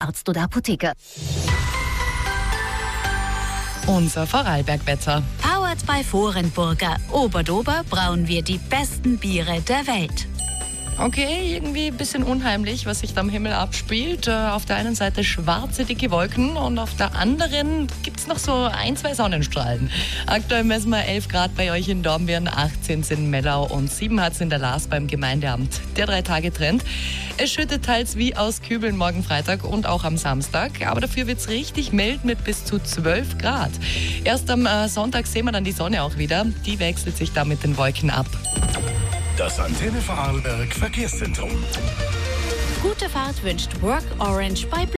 Arzt oder Apotheker. Unser Vorarlbergwetter. Powered by Vorenburger. Oberdober brauen wir die besten Biere der Welt. Okay, irgendwie ein bisschen unheimlich, was sich da am Himmel abspielt. Auf der einen Seite schwarze, dicke Wolken und auf der anderen gibt es noch so 1, 2 Sonnenstrahlen. Aktuell messen wir 11 Grad bei euch in Dornbirn, 18 in Mellau und 7 hat es in der Laas beim Gemeindeamt. Der 3-Tage-Trend. Es schüttet teils wie aus Kübeln morgen Freitag und auch am Samstag, aber dafür wird es richtig mild mit bis zu 12 Grad. Erst am Sonntag sehen wir dann die Sonne auch wieder. Die wechselt sich da mit den Wolken ab. Das Antenne Vorarlberg Verkehrszentrum. Gute Fahrt wünscht Work Orange bei